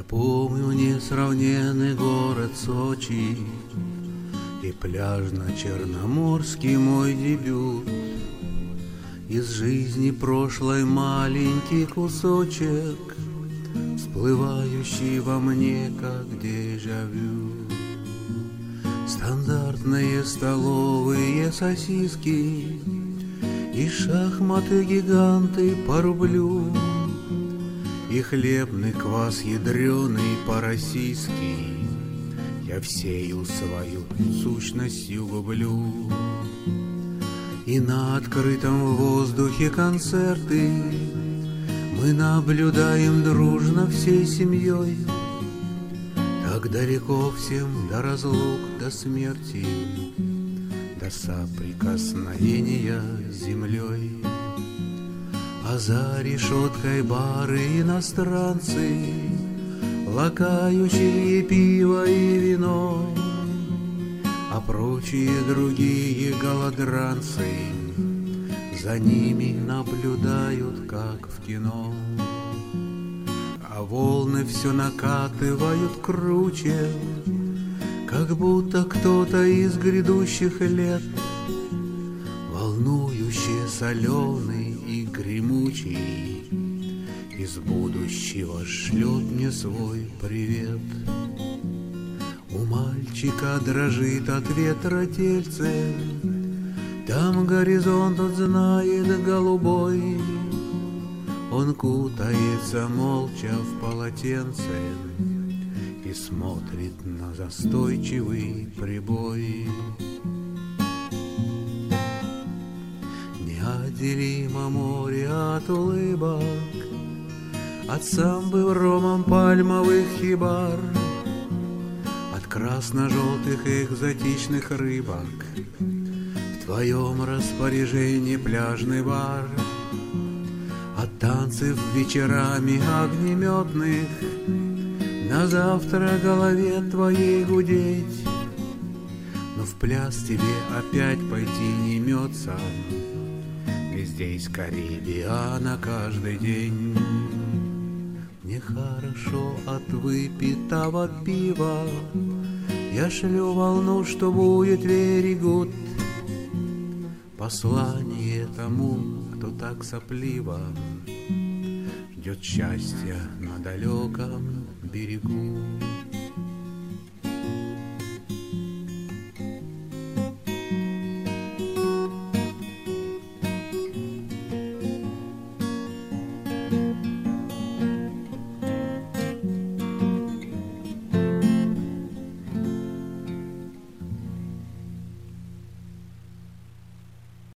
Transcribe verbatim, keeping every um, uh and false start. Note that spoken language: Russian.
помню несравненный город Сочи и пляжно-черноморский мой дебют. Из жизни прошлой маленький кусочек, всплывающий во мне, как дежавю. Стандартные столовые сосиски и шахматы-гиганты по рублю, и хлебный квас ядреный по-российски я всею свою сущностью гублю. И на открытом воздухе концерты мы наблюдаем дружно всей семьей. Так далеко всем до разлук, до смерти, до соприкосновения с землей. А за решеткой бары иностранцы, лакающие пиво и вино, а прочие другие голодранцы за ними наблюдают, как в кино. А волны все накатывают круче, как будто кто-то из грядущих лет, волнующий, соленый и гремучий, из будущего шлет мне свой привет. У мальчика дрожит от ветра тельце, там горизонт он знает голубой. Он кутается молча в полотенце и смотрит на застойчивый прибой. Неотделимо море от улыбок, от самбы в ромом пальмовых хибар, от красно-желтых экзотичных рыбок. В твоем распоряжении пляжный бар, от танцев вечерами огнеметных, на завтра голове твоей гудеть. Но в пляс тебе опять пойти не имется, ведь здесь Карибиана каждый день. Мне хорошо от выпитого пива, я шлю волну, что будет very good. Послание тому, кто так сопливо ждет счастья на далеком берегу.